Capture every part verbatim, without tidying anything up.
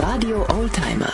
Radio Oldtimer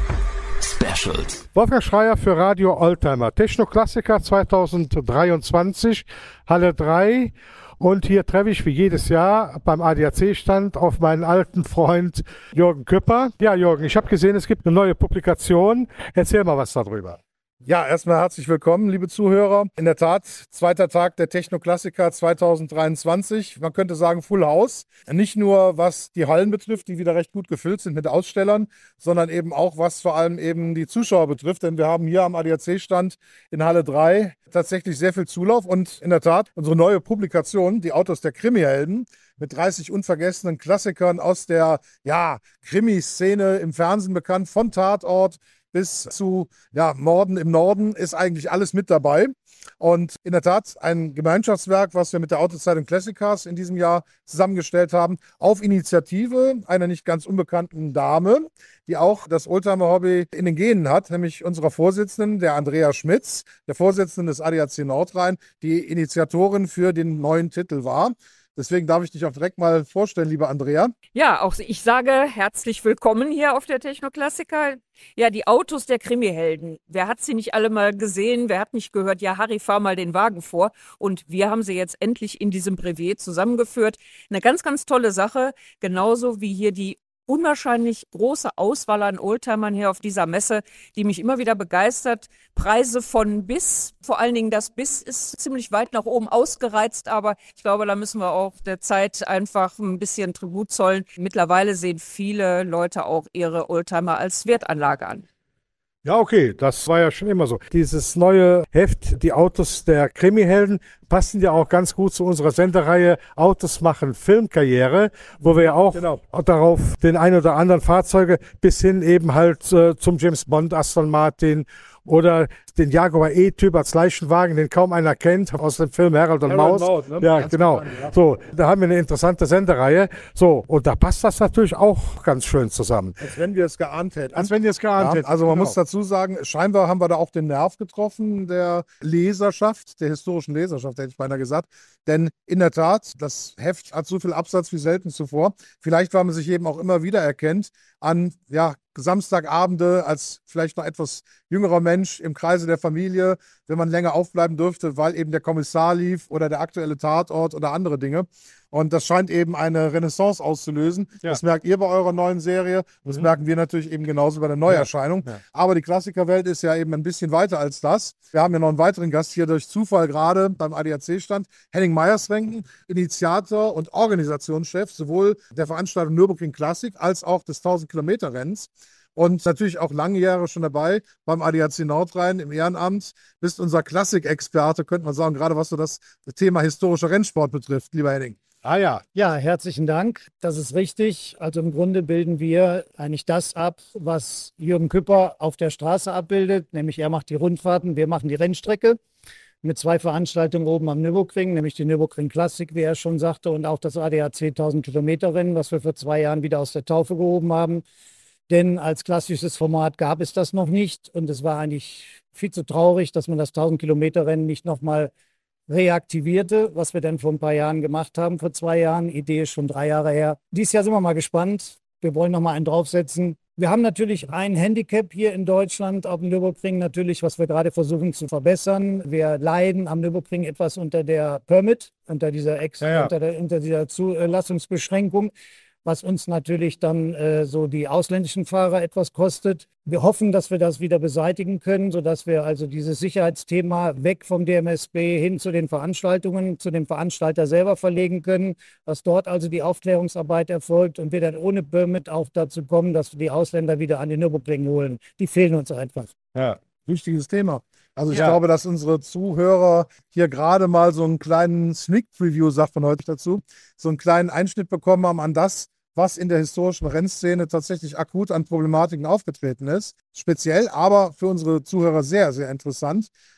Specials. Wolfgang Schreier für Radio Oldtimer. Techno-Klassiker zweitausenddreiundzwanzig, Halle drei. Und hier treffe ich wie jedes Jahr beim A D A C-Stand auf meinen alten Freund Jürgen Küpper. Ja, Jürgen, ich habe gesehen, es gibt eine neue Publikation. Erzähl mal was darüber. Ja, erstmal herzlich willkommen, liebe Zuhörer. In der Tat, zweiter Tag der Techno-Klassiker zweitausenddreiundzwanzig. Man könnte sagen Full House. Nicht nur was die Hallen betrifft, die wieder recht gut gefüllt sind mit Ausstellern, sondern eben auch was vor allem eben die Zuschauer betrifft. Denn wir haben hier am A D A C-Stand in Halle drei tatsächlich sehr viel Zulauf. Und in der Tat, unsere neue Publikation, die Autos der Krimi-Helden, mit dreißig unvergessenen Klassikern aus der ja, Krimi-Szene im Fernsehen bekannt, von Tatort bis zu ja, Morden im Norden, ist eigentlich alles mit dabei. Und in der Tat ein Gemeinschaftswerk, was wir mit der Autozeitung Classic-Cars in diesem Jahr zusammengestellt haben, auf Initiative einer nicht ganz unbekannten Dame, die auch das Oldtimer-Hobby in den Genen hat, nämlich unserer Vorsitzenden, der Andrea Schmitz, der Vorsitzenden des A D A C Nordrhein, die Initiatorin für den neuen Titel war. Deswegen darf ich dich auch direkt mal vorstellen, liebe Andrea. Ja, auch ich sage herzlich willkommen hier auf der Techno-Klassiker. Ja, die Autos der Krimi-Helden. Wer hat sie nicht alle mal gesehen? Wer hat nicht gehört, ja, Harry, fahr mal den Wagen vor? Und wir haben sie jetzt endlich in diesem Brevet zusammengeführt. Eine ganz, ganz tolle Sache. Genauso wie hier die unwahrscheinlich große Auswahl an Oldtimern hier auf dieser Messe, die mich immer wieder begeistert. Preise von bis, vor allen Dingen das bis ist ziemlich weit nach oben ausgereizt, aber ich glaube, da müssen wir auch der Zeit einfach ein bisschen Tribut zollen. Mittlerweile sehen viele Leute auch ihre Oldtimer als Wertanlage an. Ja, okay, das war ja schon immer so. Dieses neue Heft, die Autos der Krimi-Helden, passen ja auch ganz gut zu unserer Sendereihe Autos machen Filmkarriere, wo wir ja auch genau. darauf den ein oder anderen Fahrzeuge bis hin eben halt äh, zum James Bond, Aston Martin oder den Jaguar E-Typ als Leichenwagen, den kaum einer kennt, aus dem Film Harold und Maus. Maus ne? Ja, ganz genau. Bekannt, ja. So, da haben wir eine interessante Sendereihe. So, und da passt das natürlich auch ganz schön zusammen. Als wenn wir es geahnt hätten. Als wenn wir es geahnt ja, hätten. Also man genau. muss dazu sagen, scheinbar haben wir da auch den Nerv getroffen, der Leserschaft, der historischen Leserschaft, hätte ich beinahe gesagt. Denn in der Tat, das Heft hat so viel Absatz wie selten zuvor. Vielleicht, weil man sich eben auch immer wieder erkennt an, ja, Samstagabende als vielleicht noch etwas jüngerer Mensch im Kreise der Familie, wenn man länger aufbleiben dürfte, weil eben der Kommissar lief oder der aktuelle Tatort oder andere Dinge. Und das scheint eben eine Renaissance auszulösen. Ja. Das merkt ihr bei eurer neuen Serie. Das mhm. merken wir natürlich eben genauso bei der Neuerscheinung. Ja. Ja. Aber die Klassikerwelt ist ja eben ein bisschen weiter als das. Wir haben ja noch einen weiteren Gast hier durch Zufall gerade beim A D A C-Stand. Henning Meyerswenken, Initiator und Organisationschef sowohl der Veranstaltung Nürburgring Classic als auch des tausend-Kilometer-Rennens. Und natürlich auch lange Jahre schon dabei beim A D A C Nordrhein im Ehrenamt. Bist unser Klassikexperte, könnte man sagen, gerade was so das Thema historischer Rennsport betrifft, lieber Henning. Ah ja. Ja, herzlichen Dank. Das ist richtig. Also im Grunde bilden wir eigentlich das ab, was Jürgen Küpper auf der Straße abbildet. Nämlich er macht die Rundfahrten, wir machen die Rennstrecke. Mit zwei Veranstaltungen oben am Nürburgring, nämlich die Nürburgring Classic, wie er schon sagte, und auch das A D A C tausend-Kilometer-Rennen, was wir vor zwei Jahren wieder aus der Taufe gehoben haben. Denn als klassisches Format gab es das noch nicht. Und es war eigentlich viel zu traurig, dass man das tausend-Kilometer-Rennen nicht nochmal reaktivierte, was wir dann vor ein paar Jahren gemacht haben, vor zwei Jahren. Die Idee ist schon drei Jahre her. Dieses Jahr sind wir mal gespannt. Wir wollen noch mal einen draufsetzen. Wir haben natürlich ein Handicap hier in Deutschland auf dem Nürburgring natürlich, was wir gerade versuchen zu verbessern. Wir leiden am Nürburgring etwas unter der Permit, unter dieser, Ex ja, ja. Unter der, unter dieser Zulassungsbeschränkung, was uns natürlich dann äh, so die ausländischen Fahrer etwas kostet. Wir hoffen, dass wir das wieder beseitigen können, sodass wir also dieses Sicherheitsthema weg vom D M S B hin zu den Veranstaltungen, zu dem Veranstalter selber verlegen können, dass dort also die Aufklärungsarbeit erfolgt und wir dann ohne Permit auch dazu kommen, dass wir die Ausländer wieder an den Nürburgring holen. Die fehlen uns einfach. Ja, wichtiges Thema. Also ich ja. glaube, dass unsere Zuhörer hier gerade mal so einen kleinen Sneak Preview, sagt man heute dazu, so einen kleinen Einschnitt bekommen haben an das, was in der historischen Rennszene tatsächlich akut an Problematiken aufgetreten ist. Speziell, aber für unsere Zuhörer sehr, sehr interessant.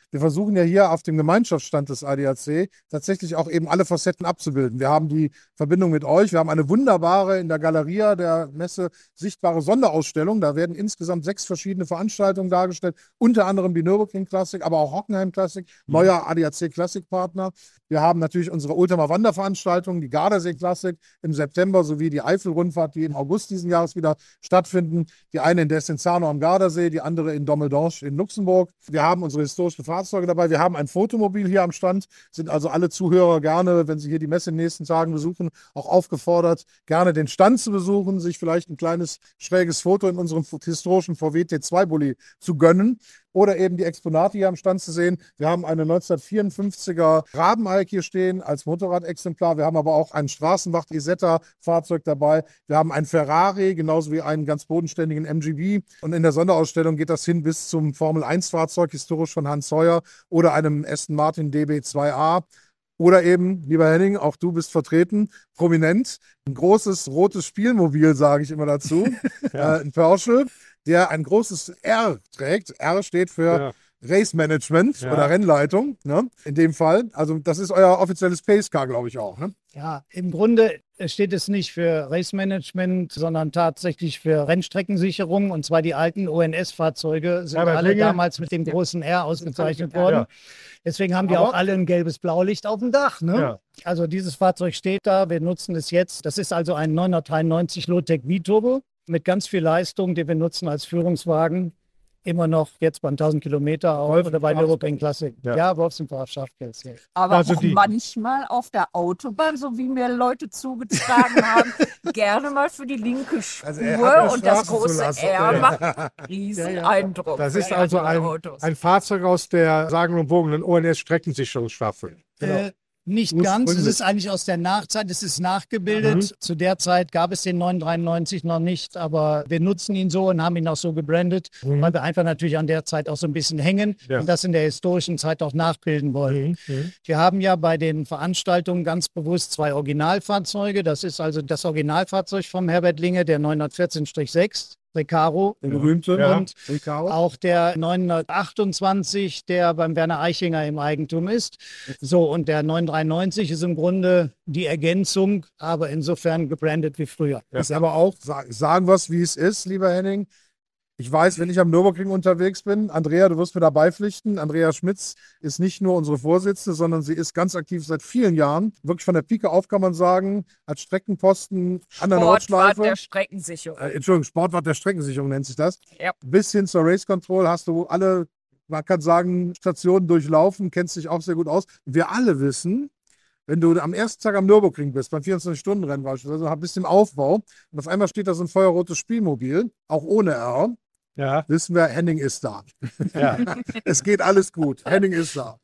Wir versuchen ja hier auf dem Gemeinschaftsstand des A D A C tatsächlich auch eben alle Facetten abzubilden. Wir haben die Verbindung mit euch. Wir haben eine wunderbare in der Galeria der Messe sichtbare Sonderausstellung. Da werden insgesamt sechs verschiedene Veranstaltungen dargestellt, unter anderem die Nürburgring Classic, aber auch Hockenheim Classic, neuer A D A C Classic Partner. Wir haben natürlich unsere Oldtimer Wanderveranstaltungen, die Gardasee Classic im September sowie die Eifel-Rundfahrt, die im August diesen Jahres wieder stattfinden. Die eine in Desenzano am Gardasee, die andere in Dommeldange in Luxemburg. Wir haben unsere historischen Fahrzeuge dabei. Wir haben ein Fotomobil hier am Stand. Sind also alle Zuhörer gerne, wenn sie hier die Messe in den nächsten Tagen besuchen, auch aufgefordert, gerne den Stand zu besuchen, sich vielleicht ein kleines schräges Foto in unserem historischen V W T zwei Bulli zu gönnen. Oder eben die Exponate hier am Stand zu sehen. Wir haben eine neunzehnhundertvierundfünfziger Rabenalk hier stehen als Motorradexemplar. Wir haben aber auch ein Straßenwacht-Isetta-Fahrzeug dabei. Wir haben ein Ferrari, genauso wie einen ganz bodenständigen M G B. Und in der Sonderausstellung geht das hin bis zum Formel eins Fahrzeug, historisch von Hans Sawyer, oder einem Aston Martin D B zwei A. Oder eben, lieber Henning, auch du bist vertreten, prominent, ein großes rotes Spielmobil, sage ich immer dazu, ja. äh, ein Porsche, der ein großes R trägt. R steht für ja. Race Management ja. oder Rennleitung, ne? In dem Fall. Also das ist euer offizielles Pace Car, glaube ich auch. Ne? Ja, im Grunde steht es nicht für Race Management, sondern tatsächlich für Rennstreckensicherung. Und zwar die alten O N S-Fahrzeuge sind ja, alle Dinge. damals mit dem großen R ausgezeichnet worden. Ja. Deswegen haben die aber auch alle ein gelbes Blaulicht auf dem Dach. Ne? Ja. Also dieses Fahrzeug steht da, wir nutzen es jetzt. Das ist also ein neunhundertdreiundneunzig Low-Tech V-Turbo mit ganz viel Leistung, den wir nutzen als Führungswagen. Immer noch jetzt beim tausend Kilometer auch oder bei Nürburgring Classic. Ja, ja Wolfsenbach Schafkels. Ja. Aber also auch die, manchmal auf der Autobahn, so wie mir Leute zugetragen haben, gerne mal für die linke Spur also und das große R ja. macht riesen ja, ja. Eindruck. Das ist also ein, ein Fahrzeug aus der sagenumwogenen O N S-Streckensicherungsstaffel. Genau. Äh, Nicht Muss ganz, es ist eigentlich aus der Nachzeit, es ist nachgebildet. Mhm. Zu der Zeit gab es den neunhundertdreiundneunzig noch nicht, aber wir nutzen ihn so und haben ihn auch so gebrandet, mhm. weil wir einfach natürlich an der Zeit auch so ein bisschen hängen ja. und das in der historischen Zeit auch nachbilden wollen. Mhm. Wir haben ja bei den Veranstaltungen ganz bewusst zwei Originalfahrzeuge. Das ist also das Originalfahrzeug vom Herbert Linge, der neunhundertvierzehn sechs. Recaro, der berühmte, ja. und Recaro. Auch der neunhundertachtundzwanzig, der beim Werner Eichinger im Eigentum ist. So, und der neunhundertdreiundneunzig ist im Grunde die Ergänzung, aber insofern gebrandet wie früher. Ja. Ist aber auch, sagen wir es, wie es ist, lieber Henning. Ich weiß, wenn ich am Nürburgring unterwegs bin, Andrea, du wirst mir dabei pflichten. Andrea Schmitz ist nicht nur unsere Vorsitzende, sondern sie ist ganz aktiv seit vielen Jahren. Wirklich von der Pike auf, kann man sagen, als Streckenposten an der Nordschleife. Sportwart der Streckensicherung. Äh, Entschuldigung, Sportwart der Streckensicherung nennt sich das. Ja. Bis hin zur Race Control hast du alle, man kann sagen, Stationen durchlaufen, kennst dich auch sehr gut aus. Wir alle wissen, wenn du am ersten Tag am Nürburgring bist, beim vierundzwanzig-Stunden-Rennen beispielsweise, bist im Aufbau und auf einmal steht da so ein feuerrotes Spielmobil, auch ohne R. Ja. Wissen wir, Henning ist da. Ja. Es geht alles gut. Henning ist da.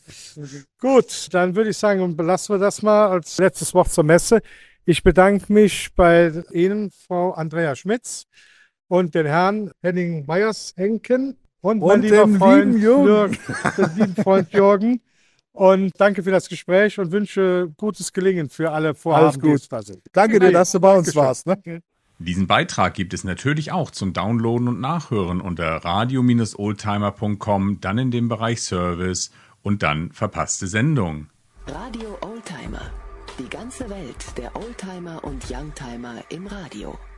Gut, dann würde ich sagen, belassen wir das mal als letztes Wort zur Messe. Ich bedanke mich bei Ihnen, Frau Andrea Schmitz, und den Herrn Henning Meyers-Henken und, und mein lieber Freund lieben Jürgen, den lieben Freund Jürgen. Und danke für das Gespräch und wünsche gutes Gelingen für alle Vorhaben, die es da sind. Danke dir, dass du bei uns warst. Ne? Diesen Beitrag gibt es natürlich auch zum Downloaden und Nachhören unter radio Bindestrich oldtimer Punkt com, dann in dem Bereich Service und dann verpasste Sendung. Radio Oldtimer. Die ganze Welt der Oldtimer und Youngtimer im Radio.